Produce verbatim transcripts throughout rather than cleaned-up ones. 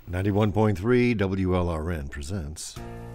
ninety-one point three W L R N presents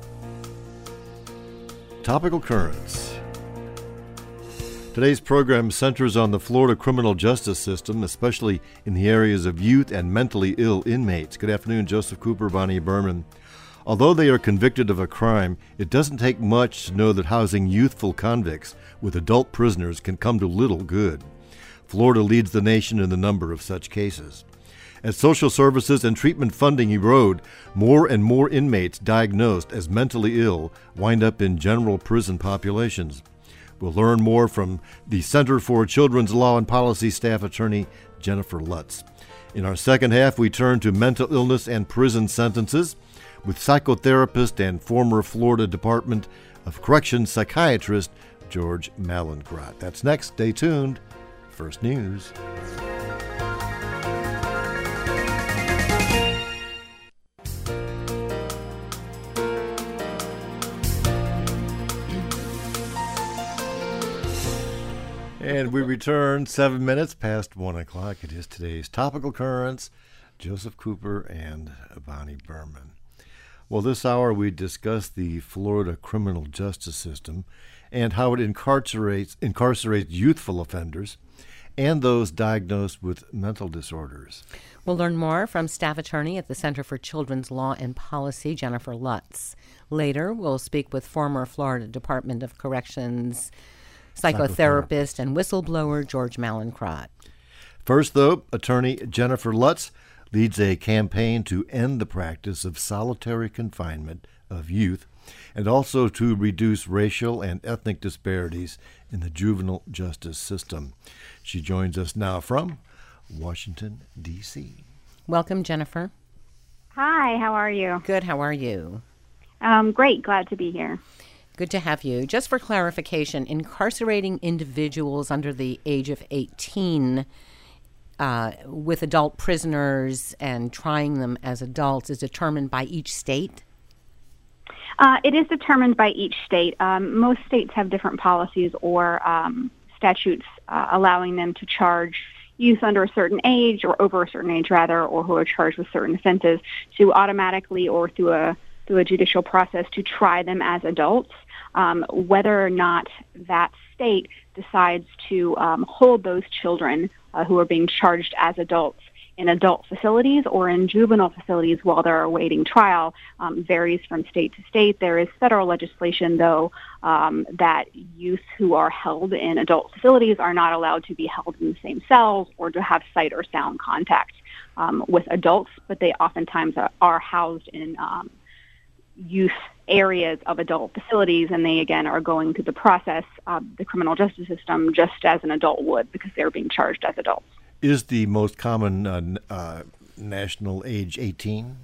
Topical Currents. Today's program centers on the Florida criminal justice system, especially in the areas of youth and mentally ill inmates. Good afternoon, Joseph Cooper, Bonnie Berman. Although they are convicted of a crime, it doesn't take much to know that housing youthful convicts with adult prisoners can come to little good. Florida leads the nation in the number of such cases. As social services and treatment funding erode, more and more inmates diagnosed as mentally ill wind up in general prison populations. We'll learn more from the Center for Children's Law and Policy staff attorney Jennifer Lutz. In our second half, we turn to mental illness and prison sentences with psychotherapist and former Florida Department of Corrections psychiatrist George Mallinckrodt. That's next. Stay tuned. First News. And we return seven minutes past one o'clock. It is today's Topical Currents. Joseph Cooper and Bonnie Berman. Well, this hour we discuss the Florida criminal justice system and how it incarcerates incarcerates youthful offenders and those diagnosed with mental disorders. We'll learn more from staff attorney at the Center for Children's Law and Policy, Jennifer Lutz. Later, we'll speak with former Florida Department of Corrections psychotherapist and whistleblower George Mallinckrodt. First, though, attorney Jennifer Lutz leads a campaign to end the practice of solitary confinement of youth and also to reduce racial and ethnic disparities in the juvenile justice system. She joins us now from Washington, D C Welcome, Jennifer. Hi, how are you? Good, how are you? Um, great, glad to be here. Good to have you. Just for clarification, incarcerating individuals under the age of eighteen uh, with adult prisoners and trying them as adults is determined by each state? Uh, it is determined by each state. Um, most states have different policies or um, statutes uh, allowing them to charge youth under a certain age or over a certain age, rather, or who are charged with certain offenses to automatically or through a through a judicial process to try them as adults. Um, whether or not that state decides to um, hold those children uh, who are being charged as adults in adult facilities or in juvenile facilities while they're awaiting trial um, varies from state to state. There is federal legislation, though, um, that youth who are held in adult facilities are not allowed to be held in the same cells or to have sight or sound contact um, with adults, but they oftentimes are, are housed in um, youth areas of adult facilities, and they, again, are going through the process of the criminal justice system just as an adult would because they're being charged as adults. Is the most common uh, uh, national age eighteen?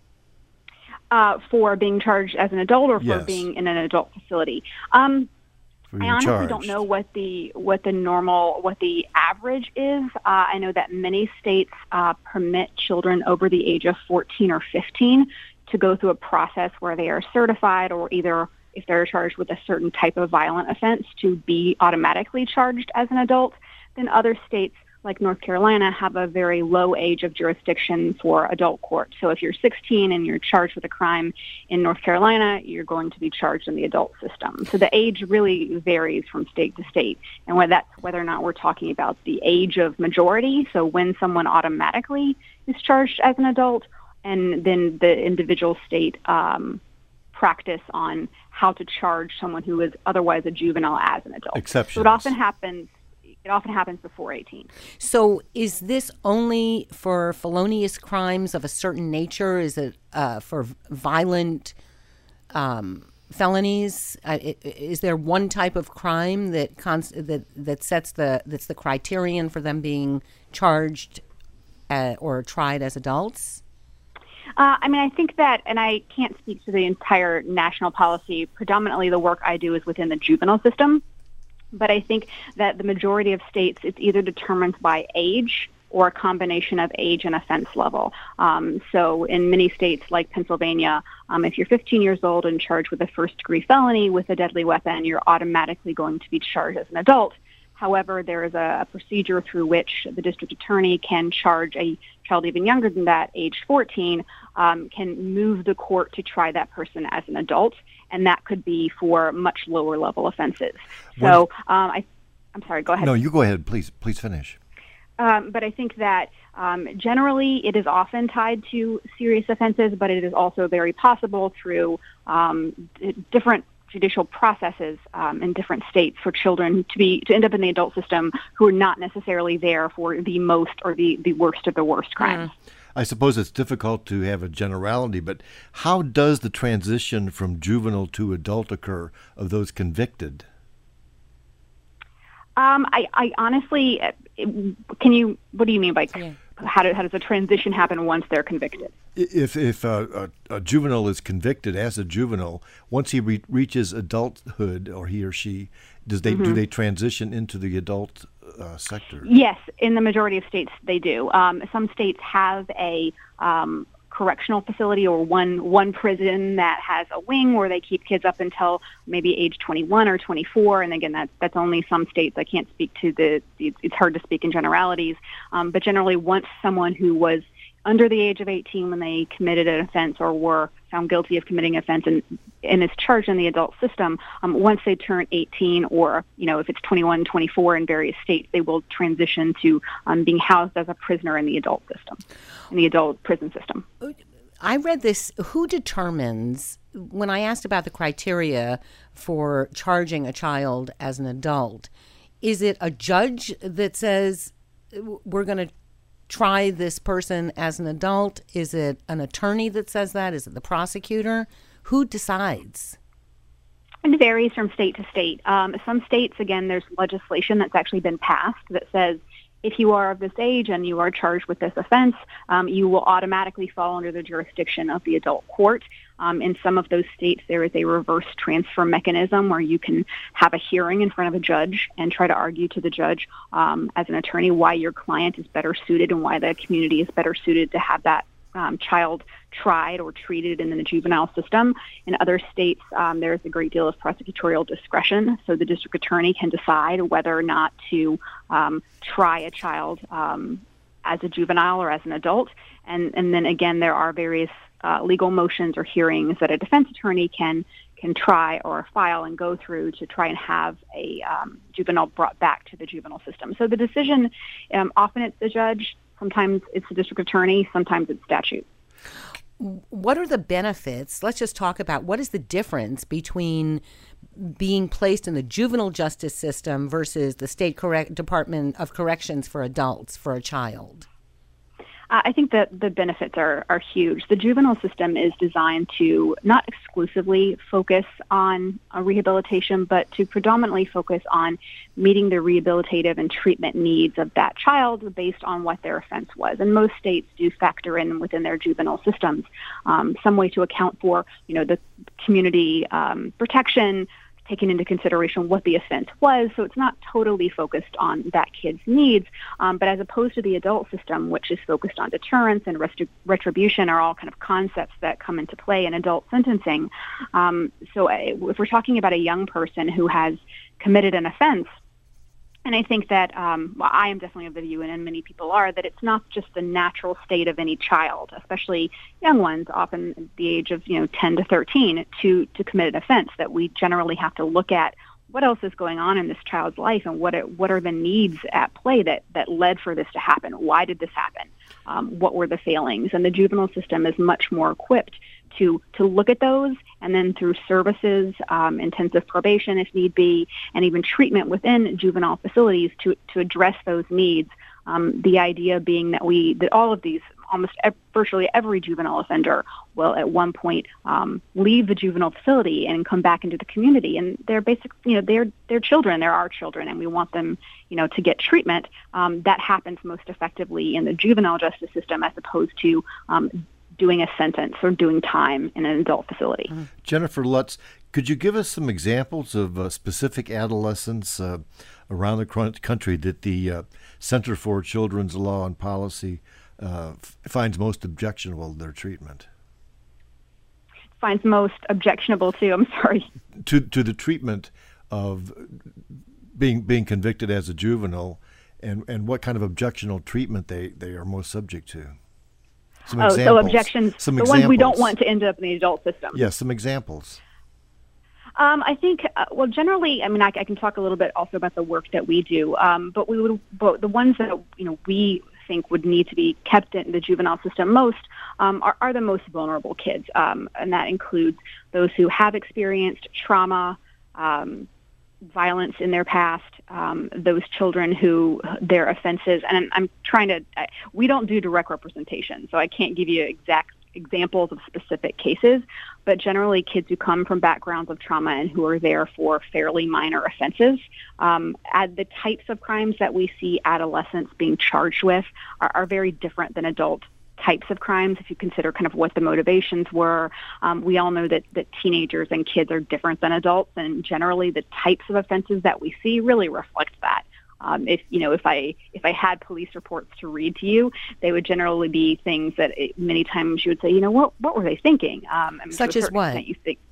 Uh, for being charged as an adult or for Yes. being in an adult facility? Um, For I being honestly charged. don't know what the what the normal, what the average is. Uh, I know that many states uh, permit children over the age of fourteen or fifteen to go through a process where they are certified, or either if they're charged with a certain type of violent offense, to be automatically charged as an adult. Then other states, like North Carolina, have a very low age of jurisdiction for adult court. So if you're sixteen and you're charged with a crime in North Carolina, you're going to be charged in the adult system. So the age really varies from state to state. And whether that's whether or not we're talking about the age of majority, so when someone automatically is charged as an adult, and then the individual state um, practice on how to charge someone who is otherwise a juvenile as an adult. Exceptions. So it often happens. It often happens before eighteen. So is this only for felonious crimes of a certain nature? Is it uh, for violent um, felonies? Uh, is there one type of crime that cons- that that sets the that's the criterion for them being charged uh, or tried as adults? Uh, I mean, I think that, and I can't speak to the entire national policy. Predominantly, the work I do is within the juvenile system. But I think that the majority of states, it's either determined by age or a combination of age and offense level. Um, so in many states like Pennsylvania, um, if you're fifteen years old and charged with a first-degree felony with a deadly weapon, you're automatically going to be charged as an adult. However, there is a, a procedure through which the district attorney can charge a child even younger than that, age fourteen, um, can move the court to try that person as an adult, and that could be for much lower level offenses. When, so um, I, I'm sorry, go ahead. No, you go ahead, please. Please finish. Um, but I think that um, generally it is often tied to serious offenses, but it is also very possible through um, different judicial processes um, in different states for children to be to end up in the adult system who are not necessarily there for the most or the, the worst of the worst crimes. Mm. I suppose it's difficult to have a generality, but how does the transition from juvenile to adult occur of those convicted? Um, I, I honestly, can you, what do you mean by yeah. how, do, how does the transition happen once they're convicted? If if a, a, a juvenile is convicted as a juvenile, once he re- reaches adulthood, or he or she, does they mm-hmm. do they transition into the adult uh, sector? Yes, in the majority of states they do. Um, some states have a um, correctional facility or one one prison that has a wing where they keep kids up until maybe age twenty-one or twenty-four. And again, that, that's only some states. I can't speak to the, it's hard to speak in generalities. Um, but generally, once someone who was under the age of eighteen when they committed an offense or were found guilty of committing an offense and, and is charged in the adult system, um, once they turn eighteen or, you know, if it's twenty-one, twenty-four in various states, they will transition to um, being housed as a prisoner in the adult system, in the adult prison system. I read this. Who determines, when I asked about the criteria for charging a child as an adult, is it a judge that says we're going to try this person as an adult? Is it an attorney that says that? Is it the prosecutor? Who decides? It varies from state to state. Um, some states, again, there's legislation that's actually been passed that says if you are of this age and you are charged with this offense, um, you will automatically fall under the jurisdiction of the adult court. Um, in some of those states, there is a reverse transfer mechanism where you can have a hearing in front of a judge and try to argue to the judge um, as an attorney why your client is better suited and why the community is better suited to have that um, child tried or treated in the juvenile system. In other states, um, there is a great deal of prosecutorial discretion, so the district attorney can decide whether or not to um, try a child um, as a juvenile or as an adult. And, and then again, there are various uh, legal motions or hearings that a defense attorney can can try or file and go through to try and have a um, juvenile brought back to the juvenile system. So the decision, um, often it's the judge, sometimes it's the district attorney, sometimes it's statute. What are the benefits? Let's just talk about what is the difference between being placed in the juvenile justice system versus the state correct Department of Corrections for adults for a child? Uh, I think that the benefits are, are huge. The juvenile system is designed to not exclusively focus on uh, rehabilitation, but to predominantly focus on meeting the rehabilitative and treatment needs of that child based on what their offense was. And most states do factor in within their juvenile systems um, some way to account for, you know, the community um, protection, taking into consideration what the offense was, so it's not totally focused on that kid's needs, um, but as opposed to the adult system, which is focused on deterrence and rest- retribution are all kind of concepts that come into play in adult sentencing. Um, so if we're talking about a young person who has committed an offense, and I think that um, well, I am definitely of the view, and many people are, that it's not just the natural state of any child, especially young ones, often at the age of you know ten to thirteen, to to commit an offense. That we generally have to look at what else is going on in this child's life, and what it, what are the needs at play that that led for this to happen. Why did this happen? Um, what were the failings? And the juvenile system is much more equipped to to look at those, and then through services, um, intensive probation if need be, and even treatment within juvenile facilities to to address those needs. Um, the idea being that we that all of these, almost ev- virtually every juvenile offender will at one point um, leave the juvenile facility and come back into the community, and they're basic, you know, they're they're children, they're our children, and we want them, you know, to get treatment. Um, that happens most effectively in the juvenile justice system as opposed to um, doing a sentence or doing time in an adult facility. Jennifer Lutz, could you give us some examples of uh, specific adolescents uh, around the country that the uh, Center for Children's Law and Policy uh, f- finds most objectionable to their treatment? Finds most objectionable to, I'm sorry. To to the treatment of being being convicted as a juvenile, and, and what kind of objectionable treatment they, they are most subject to. Some oh, examples. so objections, some the examples. ones we don't want to end up in the adult system. Yes, some examples. Um, I think, uh, well, generally, I mean, I, I can talk a little bit also about the work that we do, um, but we would, but the ones that, you know, we think would need to be kept in the juvenile system most um, are, are the most vulnerable kids, um, and that includes those who have experienced trauma, um, violence in their past, um, those children who their offenses, and I'm, I'm trying to, I, we don't do direct representation, so I can't give you exact examples of specific cases, but generally kids who come from backgrounds of trauma and who are there for fairly minor offenses. Um, at the types of crimes that we see adolescents being charged with are, are very different than adult types of crimes if you consider kind of what the motivations were. Um, we all know that, that teenagers and kids are different than adults, and generally the types of offenses that we see really reflect that. Um, if you know, if I if I had police reports to read to you, they would generally be things that it, many times you would say, you know, what what were they thinking? Um, I mean, Such as what? You think.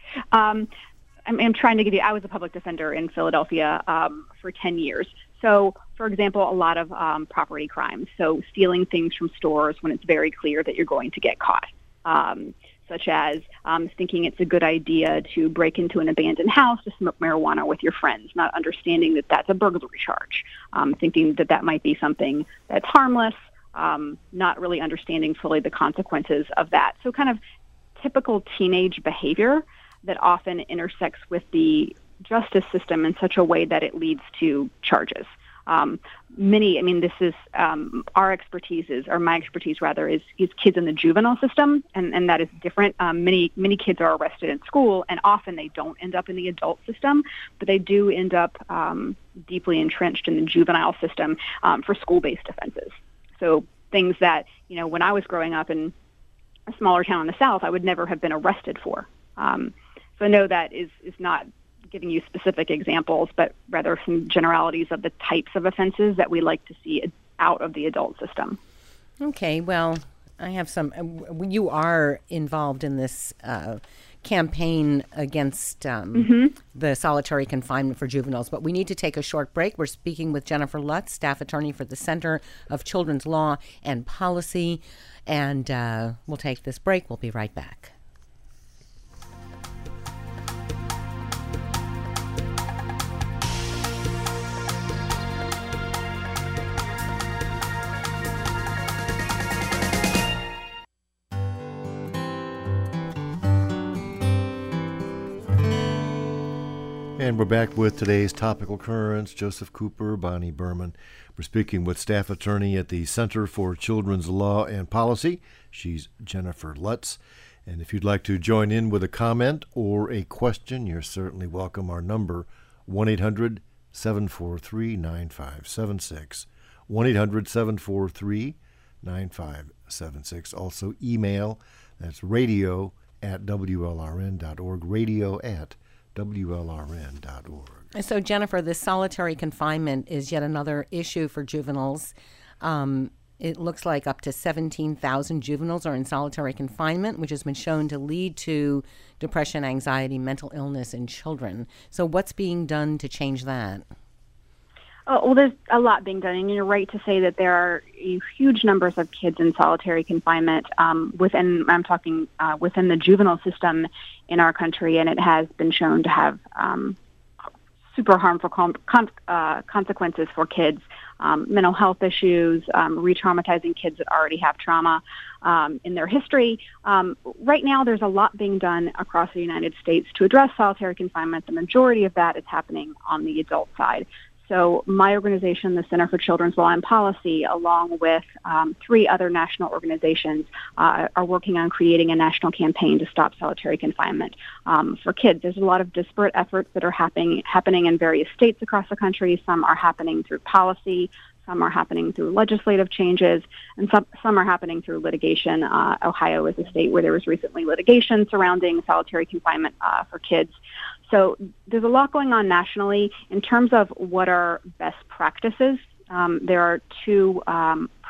Um, I'm, I'm trying to give you. I was a public defender in Philadelphia um, for ten years. So, for example, a lot of um, property crimes. So, stealing things from stores when it's very clear that you're going to get caught. Um, such as um, thinking it's a good idea to break into an abandoned house to smoke marijuana with your friends, not understanding that that's a burglary charge, um, thinking that that might be something that's harmless, um, not really understanding fully the consequences of that. So kind of typical teenage behavior that often intersects with the justice system in such a way that it leads to charges. Um, many, I mean, this is um, our expertise is, or my expertise rather, is is kids in the juvenile system, and, and that is different. Um, many many kids are arrested in school, and often they don't end up in the adult system, but they do end up um, deeply entrenched in the juvenile system um, for school-based offenses. So things that, you know, when I was growing up in a smaller town in the South, I would never have been arrested for. Um, so I know that is is not giving you specific examples, but rather some generalities of the types of offenses that we like to see out of the adult system. Okay, well, I have some. Uh, you are involved in this uh, campaign against um, mm-hmm. the solitary confinement for juveniles, but we need to take a short break. We're speaking with Jennifer Lutz, staff attorney for the Center of Children's Law and Policy, and uh, we'll take this break. We'll be right back. And we're back with today's topical currents. Joseph Cooper, Bonnie Berman. We're speaking with staff attorney at the Center for Children's Law and Policy. She's Jennifer Lutz. And if you'd like to join in with a comment or a question, you're certainly welcome. Our number, one eight hundred seven four three nine five seven six. one eight hundred seven four three nine five seven six. Also email, that's radio at W L R N dot org, radio at W L R N dot org. So, Jennifer, this solitary confinement is yet another issue for juveniles. Um, it looks like up to seventeen thousand juveniles are in solitary confinement, which has been shown to lead to depression, anxiety, mental illness in children. So what's being done to change that? Oh, well, there's a lot being done, and you're right to say that there are huge numbers of kids in solitary confinement um, within, I'm talking uh, within the juvenile system in our country, and it has been shown to have um, super harmful con- con- uh, consequences for kids, um, mental health issues, um, re-traumatizing kids that already have trauma um, in their history. Um, right now, there's a lot being done across the United States to address solitary confinement. The majority of that is happening on the adult side. So my organization, the Center for Children's Law and Policy, along with um, three other national organizations, uh, are working on creating a national campaign to stop solitary confinement um, for kids. There's a lot of disparate efforts that are happening happening in various states across the country. Some are happening through policy, some are happening through legislative changes, and some, some are happening through litigation. Uh, Ohio is a state where there was recently litigation surrounding solitary confinement uh, for kids. So there's a lot going on nationally. In terms of what are best practices, um, there are two um,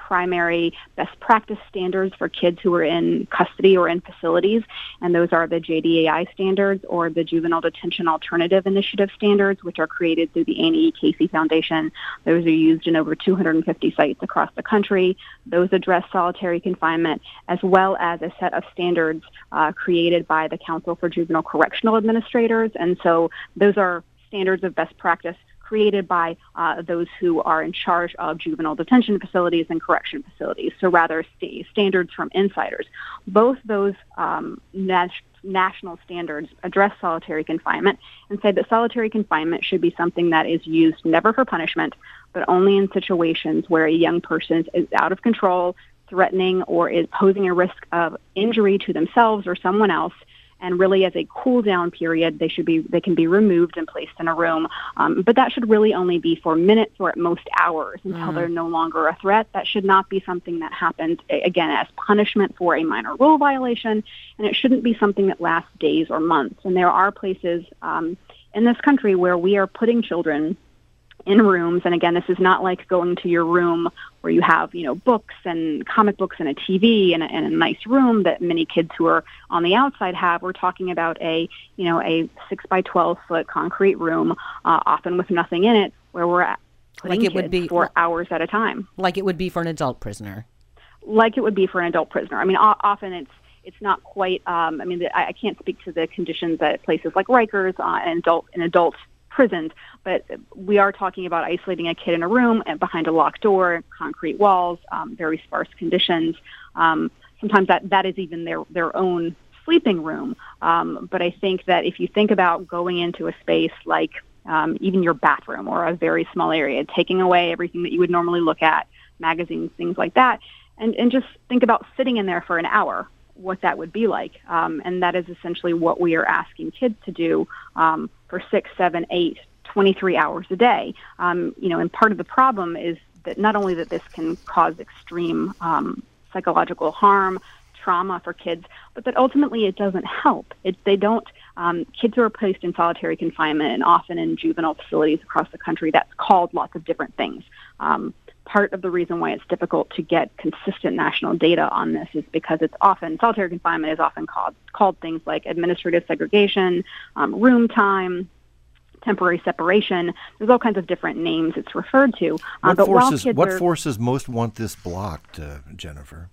primary best practice standards for kids who are in custody or in facilities, and those are the J D A I standards or the Juvenile Detention Alternative Initiative standards, which are created through the Annie E. Casey Foundation. Those are used in over two hundred fifty sites across the country. Those address solitary confinement, as well as a set of standards uh, created by the Council for Juvenile Correctional Administrators. And so those are standards of best practice created by uh, those who are in charge of juvenile detention facilities and correction facilities, so rather st- standards from insiders. Both those um, nat- national standards address solitary confinement and say that solitary confinement should be something that is used never for punishment, but only in situations where a young person is out of control, threatening, or is posing a risk of injury to themselves or someone else. And really, as a cool down period, they should be they can be removed and placed in a room. Um, but that should really only be for minutes or at most hours until mm. they're no longer a threat. That should not be something that happens, again, as punishment for a minor rule violation. And it shouldn't be something that lasts days or months. And there are places um, in this country where we are putting children in rooms. And again, this is not like going to your room where you have, you know, books and comic books and a T V and a, and a nice room that many kids who are on the outside have. We're talking about a, you know, a six by twelve foot concrete room, uh, often with nothing in it, where we're at putting like it kids would be for hours at a time. Like it would be for an adult prisoner. Like it would be for an adult prisoner. I mean, o- often it's it's not quite. Um, I mean, the, I, I can't speak to the conditions at places like Rikers uh, and adult in adult prisons, but we are talking about isolating a kid in a room and behind a locked door, concrete walls, um, very sparse conditions. Um, sometimes that, that is even their, their own sleeping room. Um, but I think that if you think about going into a space like um, even your bathroom or a very small area, taking away everything that you would normally look at, magazines, things like that, and, and just think about sitting in there for an hour, what that would be like. Um, and that is essentially what we are asking kids to do um, for six, seven, eight, twenty-three hours a day. Um, you know, and part of the problem is that not only that this can cause extreme um, psychological harm, trauma for kids, but that ultimately it doesn't help. It, they don't, um, kids who are placed in solitary confinement and often in juvenile facilities across the country, that's called lots of different things. Um, Part of the reason why it's difficult to get consistent national data on this is because it's often, solitary confinement is often called, called things like administrative segregation, um, room time, temporary separation. There's all kinds of different names it's referred to. Uh, what but forces, while what are, forces most want this blocked, uh, Jennifer?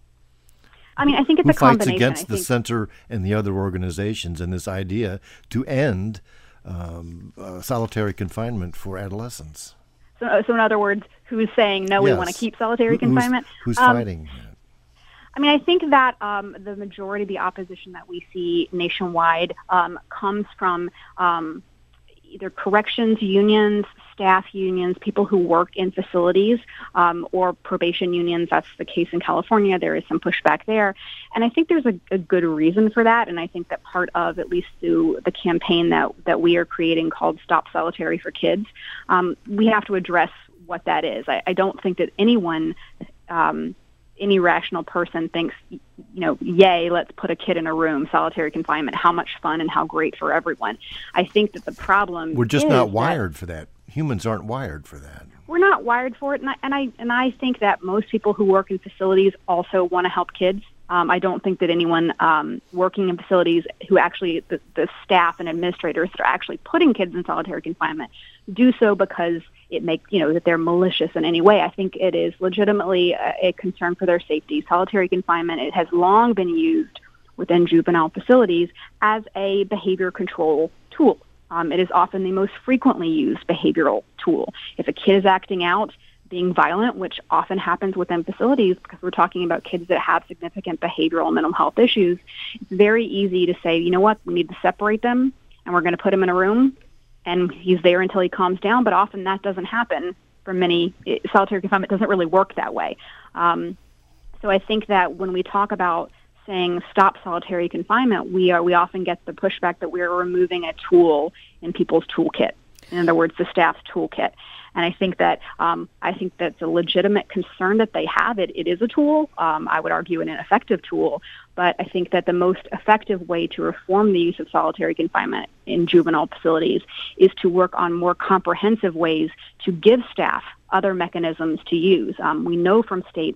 I mean, I think it's Who a combination. fights against I the think, center and the other organizations in this idea to end um, uh, solitary confinement for adolescents? So, so in other words, who's saying, no, yes. we want to keep solitary Who's, confinement? Who's um, fighting? I mean, I think that um, the majority of the opposition that we see nationwide um, comes from um, either corrections unions, staff unions, people who work in facilities, um, or probation unions. That's the case in California. There is some pushback there. And I think there's a, a good reason for that. And I think that part of, at least through the campaign that, that we are creating called Stop Solitary for Kids, um, we have to address what that is. I, I don't think that anyone, um, any rational person thinks, you know, yay, let's put a kid in a room, solitary confinement, how much fun and how great for everyone. I think that the problem We're just is not wired that for that. Humans aren't wired for that. We're not wired for it, and I, and I and I think that most people who work in facilities also want to help kids. Um, I don't think that anyone um, working in facilities who actually, the, the staff and administrators that are actually putting kids in solitary confinement do so because it makes, you know, that they're malicious in any way. I think it is legitimately a, a concern for their safety. Solitary confinement, it has long been used within juvenile facilities as a behavior control tool. Um, it is often the most frequently used behavioral tool. If a kid is acting out, being violent, which often happens within facilities because we're talking about kids that have significant behavioral and mental health issues, it's very easy to say, you know what, we need to separate them and we're going to put him in a room and he's there until he calms down. But often that doesn't happen for many. It, solitary confinement doesn't really work that way. Um, so I think that when we talk about saying stop solitary confinement, we are we often get the pushback that we're removing a tool in people's toolkit. In other words, the staff's toolkit. And I think that um, I think that's a legitimate concern that they have. It it is a tool. Um, I would argue an ineffective tool. But I think that the most effective way to reform the use of solitary confinement in juvenile facilities is to work on more comprehensive ways to give staff other mechanisms to use. Um, we know from states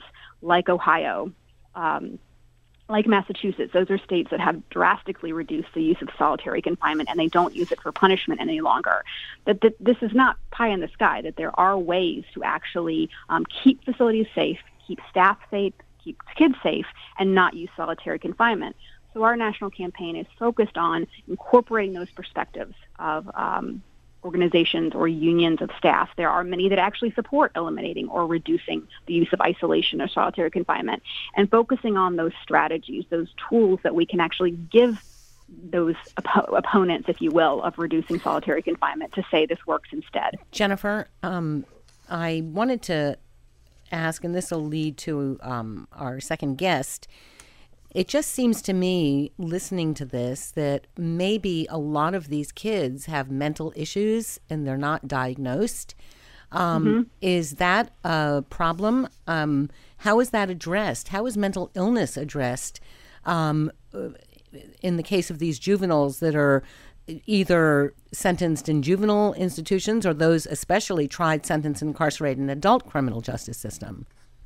like Ohio, um, like Massachusetts, those are states that have drastically reduced the use of solitary confinement, and they don't use it for punishment any longer. That, that this is not pie in the sky, that there are ways to actually um, keep facilities safe, keep staff safe, keep kids safe, and not use solitary confinement. So our national campaign is focused on incorporating those perspectives of um, organizations or unions of staff. There are many that actually support eliminating or reducing the use of isolation or solitary confinement, and focusing on those strategies, those tools that we can actually give those op- opponents, if you will, of reducing solitary confinement to say this works instead. Jennifer, um, I wanted to ask, and this will lead to um, our second guest. It just seems to me, listening to this, that maybe a lot of these kids have mental issues and they're not diagnosed. Um, mm-hmm. Is that a problem? Um, how is that addressed? How is mental illness addressed um, in the case of these juveniles that are either sentenced in juvenile institutions or those especially tried, sentenced, and incarcerated in adult criminal justice system?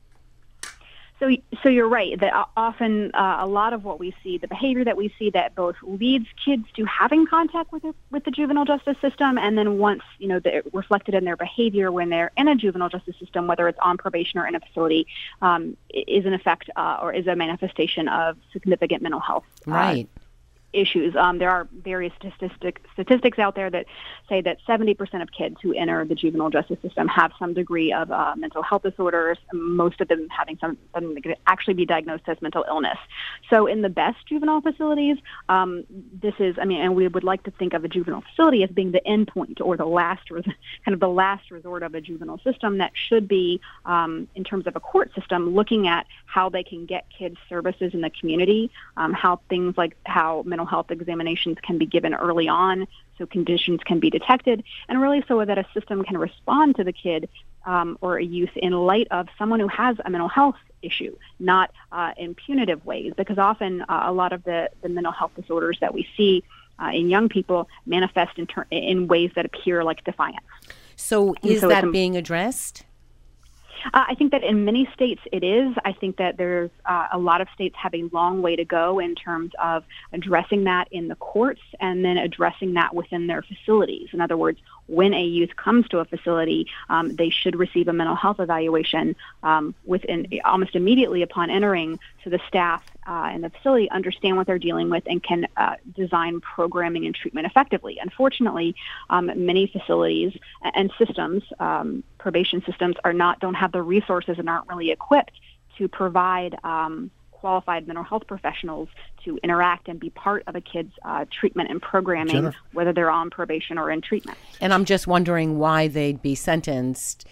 So, so you're right that often uh, a lot of what we see, the behavior that we see, that both leads kids to having contact with the, with the juvenile justice system, and then once you know they're reflected in their behavior when they're in a juvenile justice system, whether it's on probation or in a facility, um, is an effect uh, or is a manifestation of significant mental health uh, right. issues. Um, there are various statistic, statistics out there that say that seventy percent of kids who enter the juvenile justice system have some degree of uh, mental health disorders, most of them having some, some that could actually be diagnosed as mental illness. So in the best juvenile facilities, um, this is, I mean, and we would like to think of a juvenile facility as being the end point or the last, res- kind of the last resort of a juvenile system that should be, um, in terms of a court system, looking at how they can get kids services in the community, um, how things like how mental health examinations can be given early on so conditions can be detected, and really so that a system can respond to the kid um, or a youth in light of someone who has a mental health issue, not uh, in punitive ways, because often uh, a lot of the, the mental health disorders that we see uh, in young people manifest in, ter- in ways that appear like defiance. So is so that being addressed? Uh, I think that in many states it is. I think that there's uh, a lot of states have a long way to go in terms of addressing that in the courts and then addressing that within their facilities. In other words, when a youth comes to a facility, um, they should receive a mental health evaluation um, within almost immediately upon entering, so the staff uh, in the facility understand what they're dealing with and can uh, design programming and treatment effectively. Unfortunately, um, many facilities and systems, um, probation systems, are not don't have the resources and aren't really equipped to provide um, qualified mental health professionals to interact and be part of a kid's uh, treatment and programming, Jennifer. whether they're on probation or in treatment. And I'm just wondering why they'd be sentenced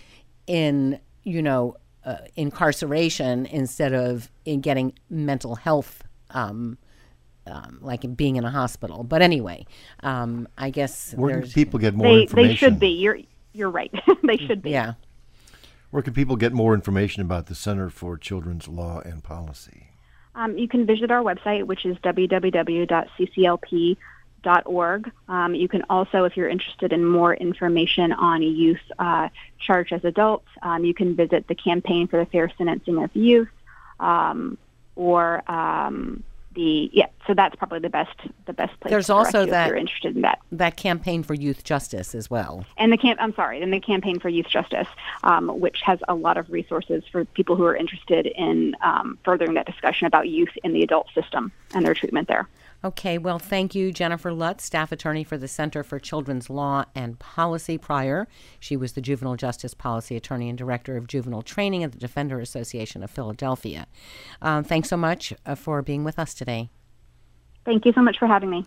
in, you know, uh, incarceration instead of in getting mental health, um, um, like in being in a hospital. But anyway, um, I guess Where can there's... people get more They, information? they should be. You're you're right. They should be. Yeah. Where can people get more information about the Center for Children's Law and Policy? Um, you can visit our website, which is w w w dot c c l p dot org. Um, you can also, if you're interested in more information on youth uh, charged as adults, um, you can visit the Campaign for the Fair Sentencing of Youth, um, or um, the yeah. So that's probably the best the best place. There's to direct also you that- if you're interested in that. That Campaign for Youth Justice as well. And the camp, I'm sorry, and the Campaign for Youth Justice, um, which has a lot of resources for people who are interested in um, furthering that discussion about youth in the adult system and their treatment there. Okay, well, thank you, Jennifer Lutz, staff attorney for the Center for Children's Law and Policy. Prior, she was the Juvenile Justice Policy Attorney and Director of Juvenile Training at the Defender Association of Philadelphia. Um, thanks so much uh, for being with us today. Thank you so much for having me.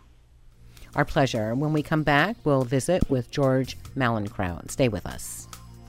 Our pleasure. When we come back, we'll visit with George Mallinckrodt. Stay with us.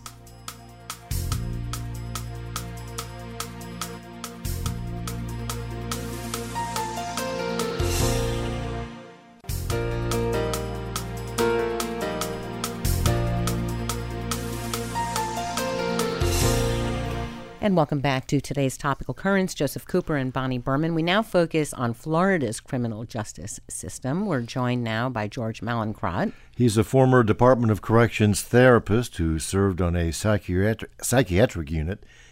And welcome back to today's Topical Currents. Joseph Cooper and Bonnie Berman. We now focus on Florida's criminal justice system. We're joined now by George Mallinckrodt. He's a former Department of Corrections therapist who served on a psychiatric, psychiatric unit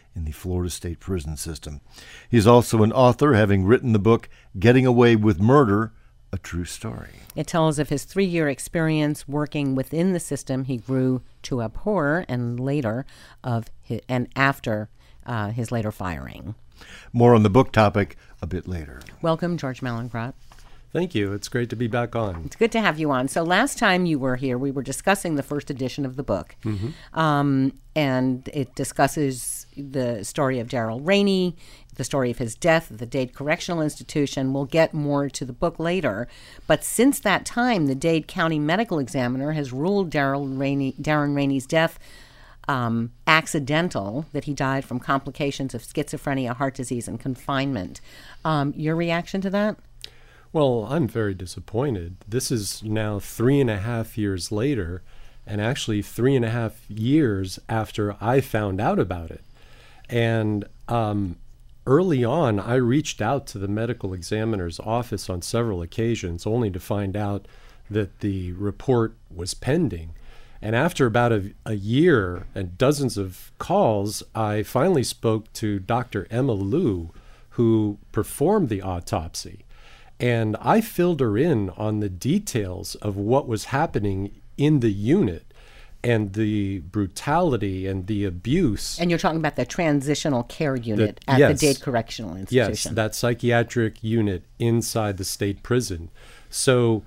in the Florida State Prison System. He is also an author, having written the book Getting Away with Murder, A True Story. It tells of his three-year experience working within the system he grew to abhor, and later of his, and after uh, his later firing. More on the book topic a bit later. Welcome, George Mallinckrodt. Thank you. It's great to be back on. It's good to have you on. So last time you were here, we were discussing the first edition of the book. Mm-hmm. Um, and it discusses the story of Darrell Rainey, the story of his death at the Dade Correctional Institution. We'll get more to the book later. But since that time, the Dade County Medical Examiner has ruled Darrell Rainey, Darren Rainey's death um, accidental, that he died from complications of schizophrenia, heart disease, and confinement. Um, your reaction to that? Well, I'm very disappointed. This is now three and a half years later, and actually three and a half years after I found out about it. And um, early on, I reached out to the medical examiner's office on several occasions, only to find out that the report was pending. And after about a, a year and dozens of calls, I finally spoke to Doctor Emma Liu, who performed the autopsy. And I filled her in on the details of what was happening in the unit and the brutality and the abuse. And you're talking about the transitional care unit the, at yes, the Dade Correctional Institution. Yes, that psychiatric unit inside the state prison. So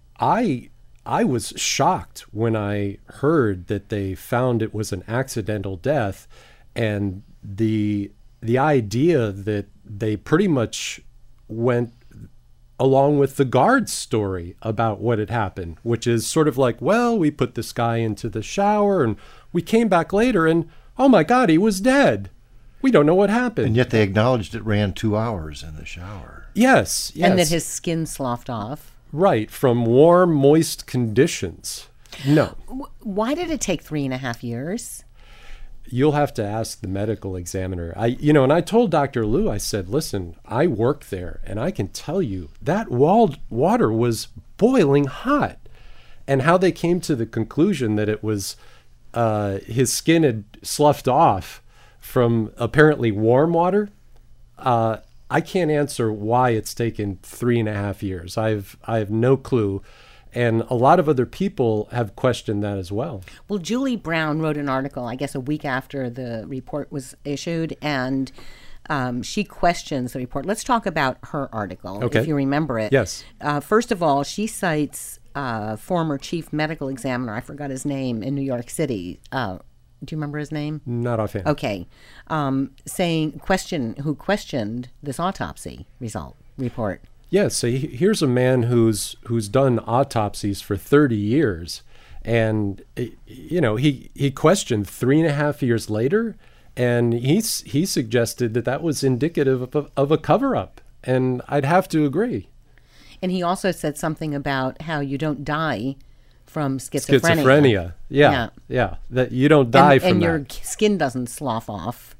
I I was shocked when I heard that they found it was an accidental death, and the the idea that they pretty much went along with the guard's story about what had happened, which is sort of like, well, we put this guy into the shower and we came back later and, oh my God, he was dead. We don't know what happened. And yet they acknowledged it ran two hours in the shower. Yes, yes. And that his skin sloughed off. Right, from warm, moist conditions. No. Why did it take three and a half years? You'll have to ask the medical examiner. I, you know, and I told Doctor Liu, I said, listen, I work there, and I can tell you that walled water was boiling hot. And how they came to the conclusion that it was uh, his skin had sloughed off from apparently warm water, uh, I can't answer why it's taken three and a half years. I've I have no clue. And a lot of other people have questioned that as well. Well, Julie Brown wrote an article, I guess a week after the report was issued, and um, she questions the report. Let's talk about her article, okay. if you remember it. Yes. Uh, first of all, she cites uh, former chief medical examiner, I forgot his name, in New York City. Uh, do you remember his name? Not offhand. Okay. Um, saying, question, who questioned this autopsy result report. Yeah, so he, here's a man who's who's done autopsies for thirty years, and you know he he questioned three and a half years later, and he's he suggested that that was indicative of a, of a cover-up, and I'd have to agree. And he also said something about how you don't die from schizophrenia. Schizophrenia, yeah, yeah, yeah that you don't die and, from and that. And your skin doesn't slough off.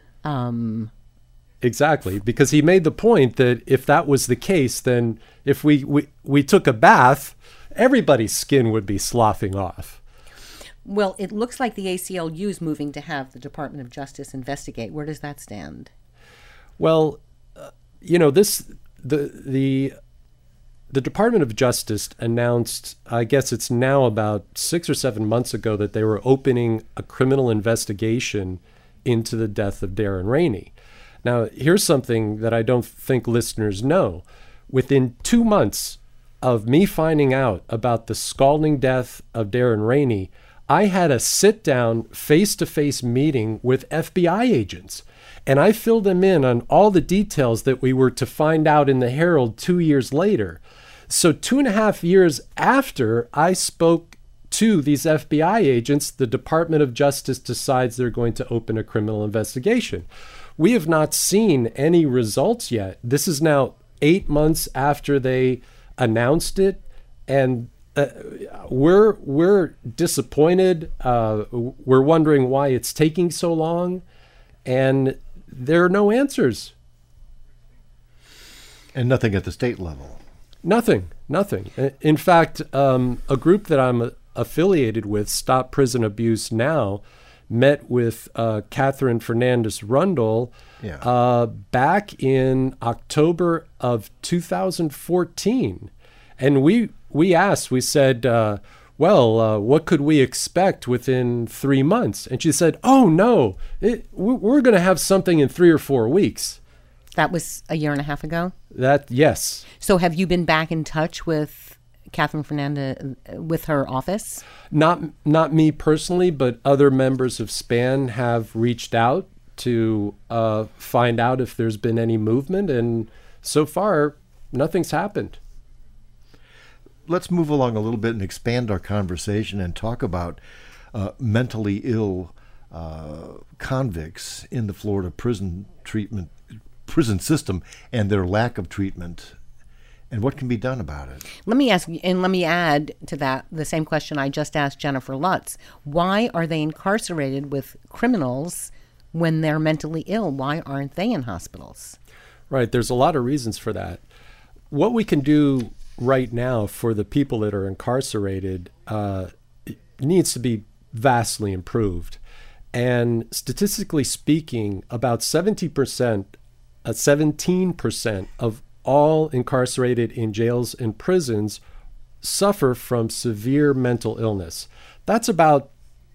Um, Exactly, because he made the point that if that was the case, then if we, we, we took a bath, everybody's skin would be sloughing off. Well, it looks like the A C L U is moving to have the Department of Justice investigate. Where does that stand? Well, uh, you know, this the the the Department of Justice announced, I guess it's now about six or seven months ago, that they were opening a criminal investigation into the death of Darren Rainey. Now, here's something that I don't think listeners know. Within two months of me finding out about the scalding death of Darren Rainey, I had a sit-down, face-to-face meeting with F B I agents, and I filled them in on all the details that we were to find out in the Herald two years later. So two and a half years after I spoke to these F B I agents, the Department of Justice decides they're going to open a criminal investigation. We have not seen any results yet. This is now eight months after they announced it, and uh, we're we're disappointed. Uh, we're wondering why it's taking so long, and there are no answers. And nothing at the state level. Nothing, nothing. In fact, um, a group that I'm affiliated with, Stop Prison Abuse Now, met with uh, Catherine Fernandez Rundle Yeah. uh, back in October of two thousand fourteen. And we, we asked, we said, uh, well, uh, what could we expect within three months? And she said, oh, no, it, we're going to have something in three or four weeks. That was a year and a half ago? That, yes. So have you been back in touch with Catherine Fernandez, with her office? Not not me personally, but other members of SPAN have reached out to uh, find out if there's been any movement, and so far, nothing's happened. Let's move along a little bit and expand our conversation and talk about uh, mentally ill uh, convicts in the Florida prison treatment prison system and their lack of treatment and what can be done about it. Let me ask, and let me add to that the same question I just asked Jennifer Lutz. Why are they incarcerated with criminals when they're mentally ill? Why aren't they in hospitals? Right. There's a lot of reasons for that. What we can do right now for the people that are incarcerated uh, needs to be vastly improved. And statistically speaking, about seventy percent, uh, seventeen percent of all incarcerated in jails and prisons suffer from severe mental illness. That's about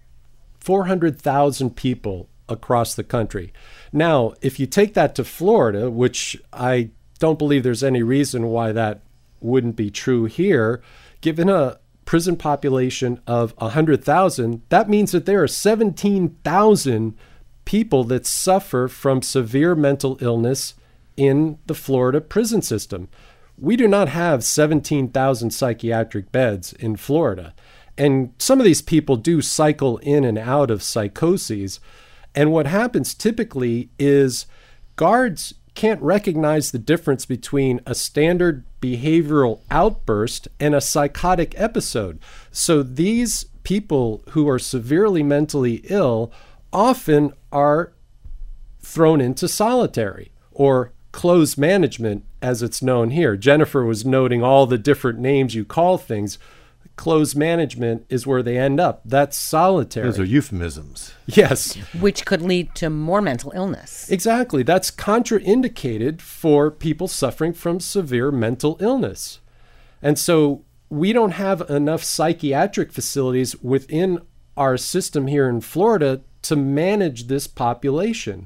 four hundred thousand people across the country. Now, if you take that to Florida, which I don't believe there's any reason why that wouldn't be true here, given a prison population of one hundred thousand, that means that there are seventeen thousand people that suffer from severe mental illness in the Florida prison system. We do not have seventeen thousand psychiatric beds in Florida. And some of these people do cycle in and out of psychoses. And what happens typically is guards can't recognize the difference between a standard behavioral outburst and a psychotic episode. So these people who are severely mentally ill often are thrown into solitary or closed management, as it's known here. Jennifer was noting all the different names you call things. Closed management is where they end up. That's solitary. Those are euphemisms. Yes. Which could lead to more mental illness. Exactly. That's contraindicated for people suffering from severe mental illness. And so we don't have enough psychiatric facilities within our system here in Florida to manage this population.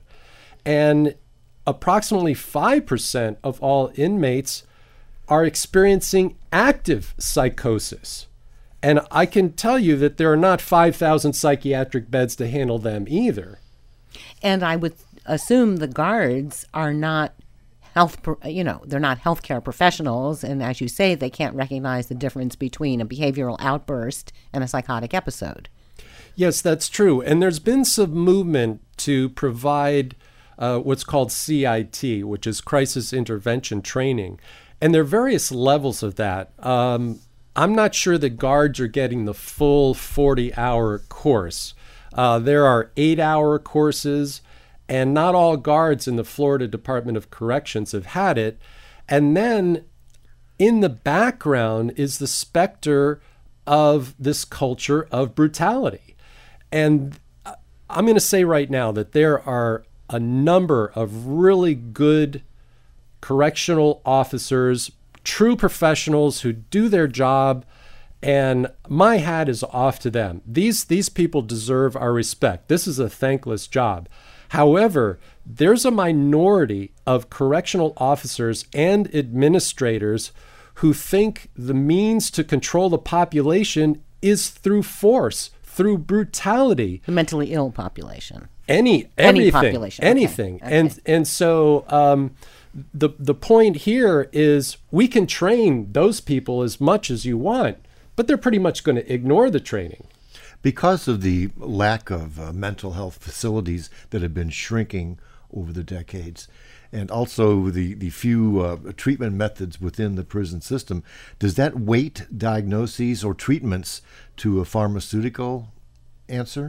And approximately five percent of all inmates are experiencing active psychosis. And I can tell you that there are not five thousand psychiatric beds to handle them either. And I would assume the guards are not health, you know, they're not healthcare professionals. And as you say, they can't recognize the difference between a behavioral outburst and a psychotic episode. Yes, that's true. And there's been some movement to provide uh, what's called C I T, which is crisis intervention training. And there are various levels of that. Um, I'm not sure that guards are getting the full forty-hour course. Uh, there are eight-hour courses, and not all guards in the Florida Department of Corrections have had it. And then in the background is the specter of this culture of brutality. And I'm going to say right now that there are a number of really good correctional officers, true professionals who do their job, and my hat is off to them. These these people deserve our respect. This is a thankless job. However, there's a minority of correctional officers and administrators who think the means to control the population is through force, through brutality. The mentally ill population. Any, Any everything, population. Okay. anything. Okay. And, and so um, the, the point here is we can train those people as much as you want, but they're pretty much going to ignore the training. Because of the lack of uh, mental health facilities that have been shrinking over the decades, and also the, the few uh, treatment methods within the prison system, does that weight diagnoses or treatments to a pharmaceutical answer?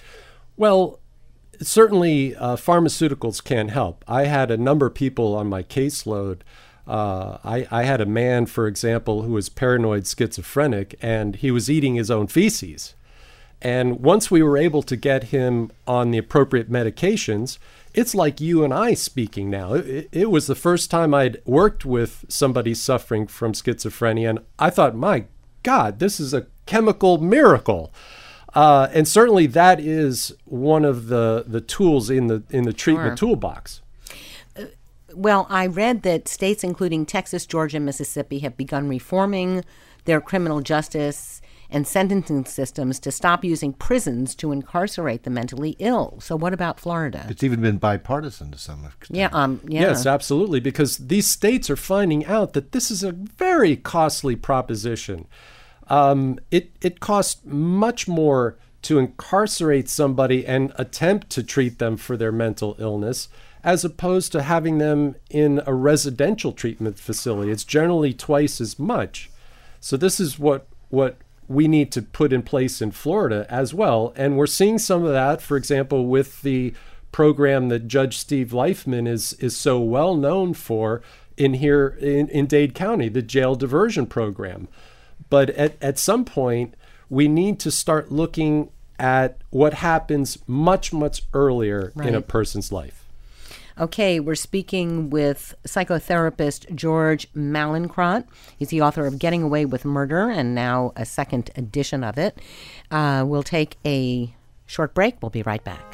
Well, certainly uh, pharmaceuticals can help. I had a number of people on my caseload. Uh, I, I had a man, for example, who was paranoid schizophrenic, and he was eating his own feces. And once we were able to get him on the appropriate medications, it's like you and I speaking now. It, it was the first time I'd worked with somebody suffering from schizophrenia, and I thought, my God, this is a chemical miracle. Uh, and certainly that is one of the, the tools in the in the treatment Sure. toolbox. Well, I read that states including Texas, Georgia, and Mississippi have begun reforming their criminal justice and sentencing systems to stop using prisons to incarcerate the mentally ill. So what about Florida? It's even been bipartisan to some extent. Yeah, um, yeah. Yes, absolutely, because these states are finding out that this is a very costly proposition. Um, it, it costs much more to incarcerate somebody and attempt to treat them for their mental illness as opposed to having them in a residential treatment facility. It's generally twice as much. So this is what what we need to put in place in Florida as well. And we're seeing some of that, for example, with the program that Judge Steve Leifman is is so well known for in here in, in Dade County, the jail diversion program. But at, at some point, we need to start looking at what happens much, much earlier in a Right. person's life. Okay, we're speaking with psychotherapist George Mallinckrodt. He's the author of Getting Away with Murder and now a second edition of it. Uh, we'll take a short break. We'll be right back.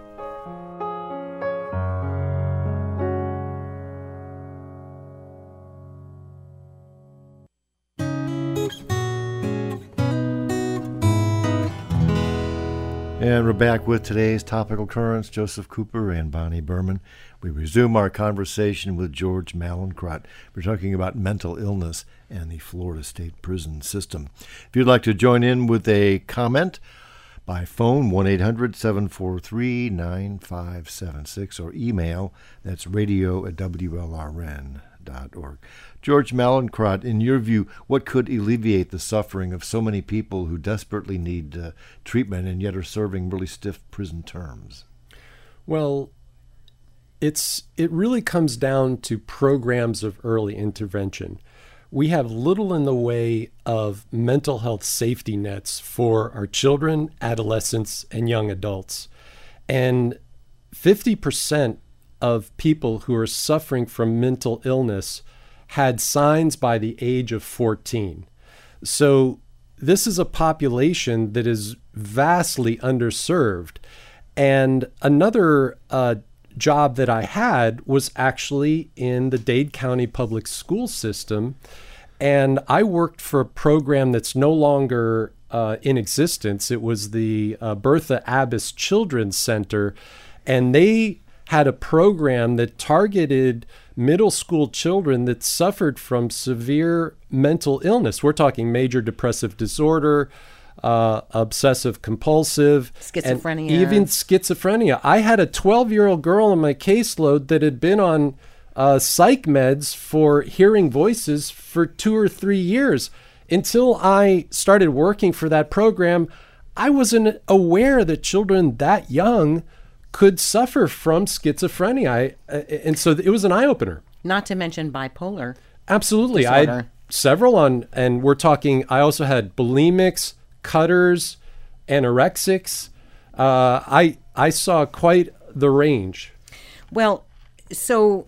And we're back with today's topical currents, Joseph Cooper and Bonnie Berman. We resume our conversation with George Mallinckrodt. We're talking about mental illness and the Florida State Prison System. If you'd like to join in with a comment, by phone, one eight hundred seven four three nine five seven six, or email, that's radio at W L R N dot org. George Mallinckrodt, in your view, what could alleviate the suffering of so many people who desperately need uh, treatment and yet are serving really stiff prison terms? Well, it's it really comes down to programs of early intervention. We have little in the way of mental health safety nets for our children, adolescents, and young adults. And fifty percent of people who are suffering from mental illness had signs by the age of fourteen. So this is a population that is vastly underserved. And another uh, job that I had was actually in the Dade County Public School System. And I worked for a program that's no longer uh, in existence. It was the uh, Bertha Abbas Children's Center. And they had a program that targeted middle school children that suffered from severe mental illness. We're talking major depressive disorder, uh, obsessive compulsive, Schizophrenia. and even schizophrenia. I had a twelve-year-old girl on my caseload that had been on uh, psych meds for hearing voices for two or three years. Until I started working for that program, I wasn't aware that children that young could suffer from schizophrenia. I, uh, and so it was an eye-opener. Not to mention bipolar. Absolutely. I disorder. had several on, and we're talking, I also had bulimics, cutters, anorexics. Uh, I, I saw quite the range. Well, so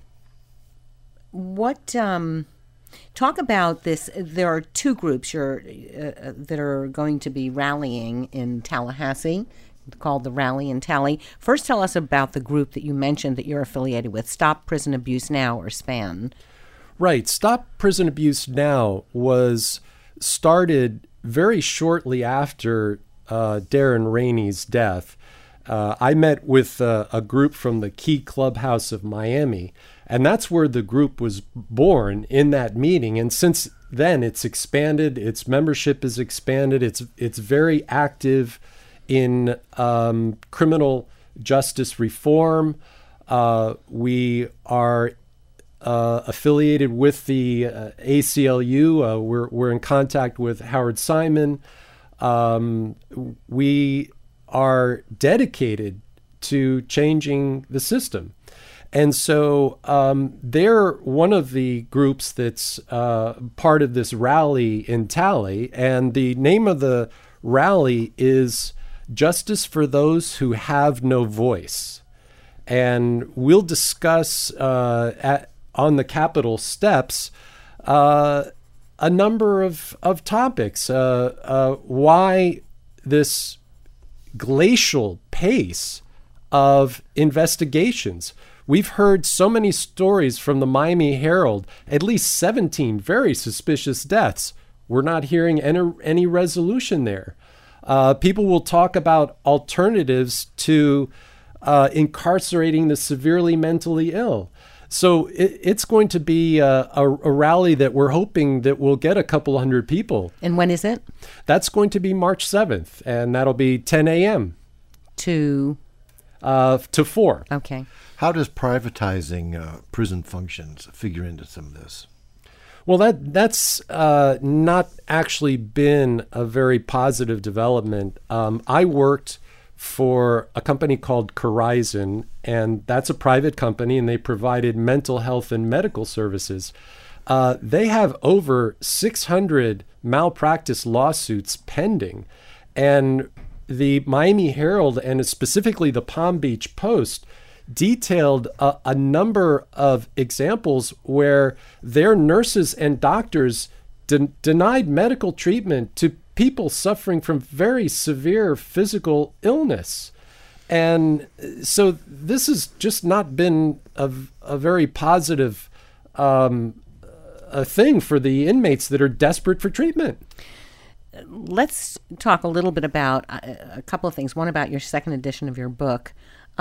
what, um, talk about this. There are two groups you're, uh, that are going to be rallying in Tallahassee, called the Rally and Tally. First, tell us about the group that you mentioned that you're affiliated with, Stop Prison Abuse Now, or SPAN. Right. Stop Prison Abuse Now was started very shortly after uh, Darren Rainey's death. Uh, I met with uh, a group from the Key Clubhouse of Miami, and that's where the group was born, in that meeting. And since then, it's expanded. Its membership is expanded. It's it's very active in um, criminal justice reform. Uh, we are uh, affiliated with the uh, A C L U. Uh, we're, we're in contact with Howard Simon. Um, we are dedicated to changing the system. And so um, they're one of the groups that's uh, part of this rally in Tally. And the name of the rally is Justice for Those Who Have No Voice. And we'll discuss uh, at, on the Capitol steps uh, a number of, of topics. Uh, uh, why this glacial pace of investigations. We've heard so many stories from the Miami Herald, at least seventeen very suspicious deaths. We're not hearing any, any resolution there. Uh, people will talk about alternatives to uh, incarcerating the severely mentally ill. So it, it's going to be a, a, a rally that we're hoping that will get a couple hundred people. And when is it? That's going to be March seventh, and that'll be ten a.m. To? Uh, to four. Okay. How does privatizing uh, prison functions figure into some of this? Well, that that's uh, not actually been a very positive development. Um, I worked for a company called Corizon, and that's a private company, and they provided mental health and medical services. Uh, they have over six hundred malpractice lawsuits pending, and the Miami Herald and specifically the Palm Beach Post detailed a, a number of examples where their nurses and doctors de- denied medical treatment to people suffering from very severe physical illness. And so this has just not been a, a very positive um, a thing for the inmates that are desperate for treatment. Let's talk a little bit about a, a couple of things. One, about your second edition of your book.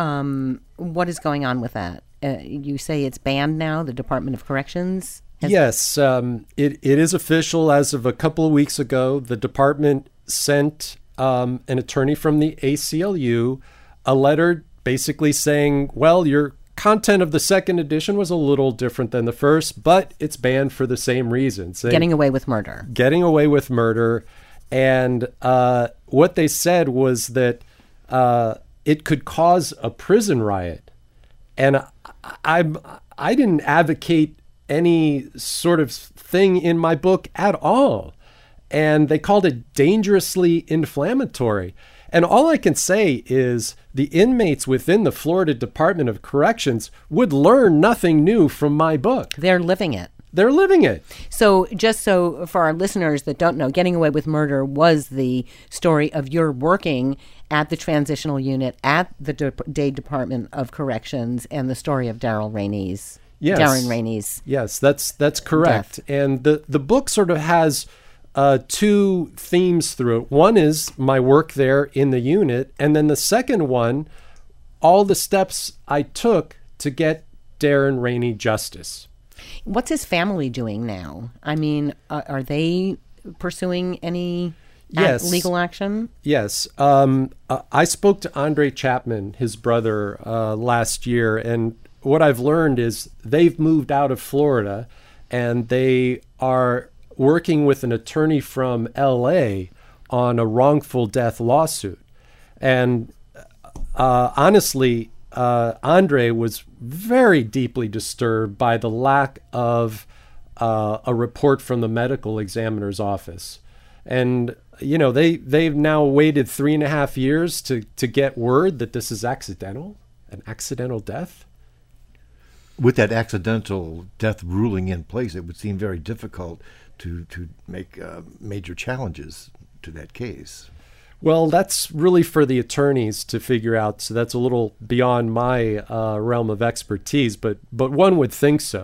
Um, what is going on with that? Uh, you say it's banned now, the Department of Corrections? Has- yes, um, it, it is official as of a couple of weeks ago. The department sent um, an attorney from the A C L U a letter basically saying, well, your content of the second edition was a little different than the first, but it's banned for the same reasons. They, getting away with murder. Getting away with murder. And uh, what they said was that uh, it could cause a prison riot. And I, I, I didn't advocate any sort of thing in my book at all. And they called it dangerously inflammatory. And all I can say is the inmates within the Florida Department of Corrections would learn nothing new from my book. They're living it. They're living it. So just so for our listeners that don't know, Getting Away with Murder was the story of your working at the transitional unit at the De- Dade Department of Corrections, and the story of Daryl Rainey's. Yes. Darren Rainey's. Yes, that's that's correct. Death. And the, the book sort of has uh, two themes through it. One is my work there in the unit, and then the second one, all the steps I took to get Darren Rainey justice. What's his family doing now? I mean, uh, are they pursuing any yes. ac- legal action? Yes. Um, uh, I spoke to Andre Chapman, his brother, uh, last year, and what I've learned is they've moved out of Florida, and they are working with an attorney from L A on a wrongful death lawsuit. And uh, honestly, Uh, Andre was very deeply disturbed by the lack of uh, a report from the medical examiner's office. And, you know, they, they've now waited three and a half years to, to get word that this is accidental, an accidental death. With that accidental death ruling in place, it would seem very difficult to, to make uh, major challenges to that case. Well, that's really for the attorneys to figure out. So that's a little beyond my uh, realm of expertise, but but one would think so.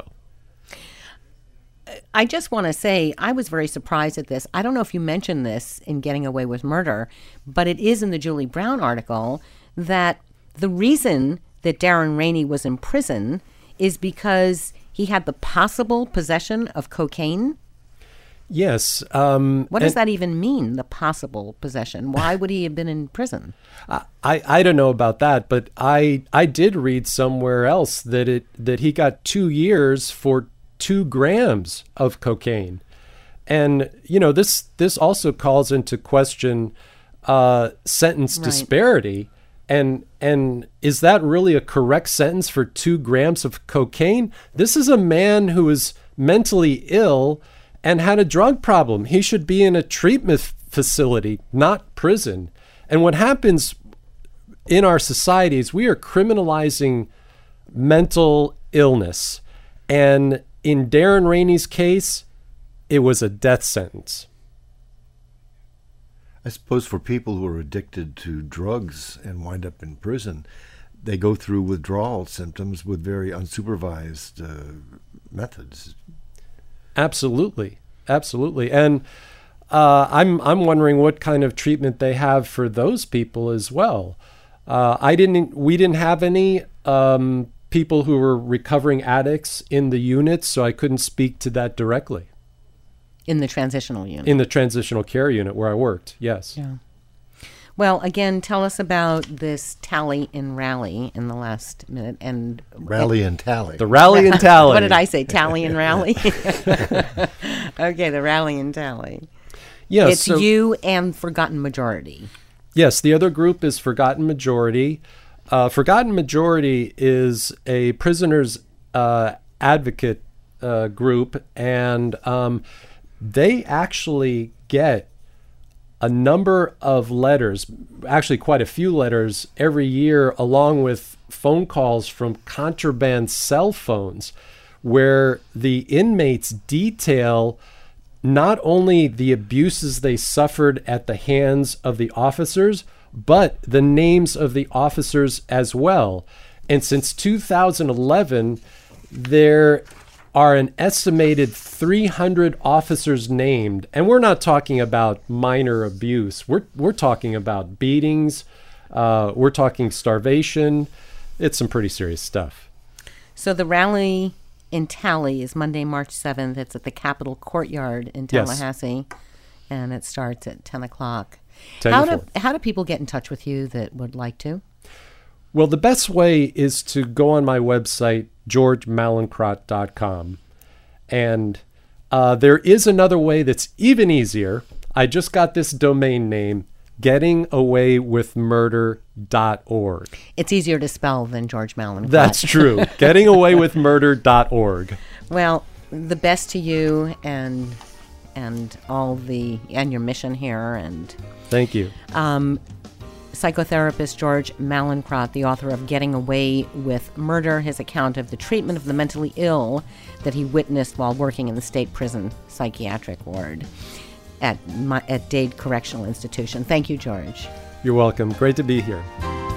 I just want to say I was very surprised at this. I don't know if you mentioned this in Getting Away with Murder, but it is in the Julie Brown article that the reason that Darren Rainey was in prison is because he had the possible possession of cocaine. Yes. Um, what does that even mean, the possible possession? Why would he have been in prison? I, I don't know about that, but I I did read somewhere else that it that he got two years for two grams of cocaine. And, you know, this this also calls into question uh, sentence Right. disparity. And and is that really a correct sentence for two grams of cocaine? This is a man who is mentally ill and had a drug problem. He should be in a treatment facility, not prison. And what happens in our societies, we are criminalizing mental illness. And in Darren Rainey's case, it was a death sentence. I suppose for people who are addicted to drugs and wind up in prison, they go through withdrawal symptoms with very unsupervised uh, methods. Absolutely, absolutely. And uh, I'm I'm wondering what kind of treatment they have for those people as well. Uh, I didn't. We didn't have any um, people who were recovering addicts in the units, so I couldn't speak to that directly. In the transitional unit. In the transitional care unit where I worked, yes. Yeah. Well, again, tell us about this tally and rally in the last minute. And Rally and tally. The rally and tally. What did I say? Tally and rally? Okay, the rally and tally. Yes. It's so, you and Forgotten Majority. Yes, the other group is Forgotten Majority. Uh, Forgotten Majority is a prisoners uh, advocate uh, group, and um, they actually get a number of letters, actually quite a few letters every year, along with phone calls from contraband cell phones, where the inmates detail not only the abuses they suffered at the hands of the officers, but the names of the officers as well. And since two thousand eleven, there are an estimated three hundred officers named, and we're not talking about minor abuse. We're we're talking about beatings. Uh, we're talking starvation. It's some pretty serious stuff. So the rally in Tally is Monday, March seventh. It's at the Capitol Courtyard in Yes. Tallahassee, and it starts at ten o'clock. ten How to do four. how do people get in touch with you that would like to? Well, the best way is to go on my website, george mallinckrodt dot com. And uh, there is another way that's even easier. I just got this domain name, getting away with murder dot org. It's easier to spell than George Mallinckrodt. That's true. getting away with murder dot org. Well, the best to you and and all the and your mission here, and Thank you. um, psychotherapist George Mallinckrodt, the author of Getting Away with Murder, his account of the treatment of the mentally ill that he witnessed while working in the state prison psychiatric ward at my, at Dade Correctional Institution. Thank you, George. You're welcome. Great to be here.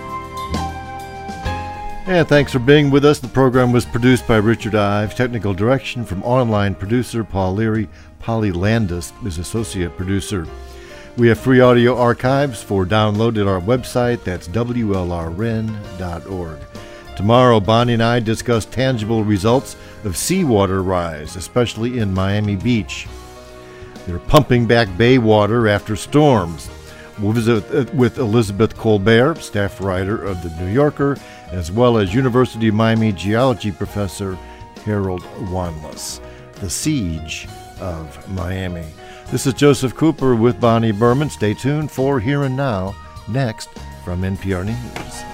And thanks for being with us. The program was produced by Richard Ives. Technical direction from online producer Paul Leary. Polly Landis is associate producer. We have free audio archives for download at our website. That's W L R R N dot org. Tomorrow, Bonnie and I discuss tangible results of seawater rise, especially in Miami Beach. They're pumping back bay water after storms. We'll visit with Elizabeth Colbert, staff writer of The New Yorker, as well as University of Miami geology professor Harold Wanless. The Siege of Miami. This is Joseph Cooper with Bonnie Berman. Stay tuned for Here and Now, next from N P R News.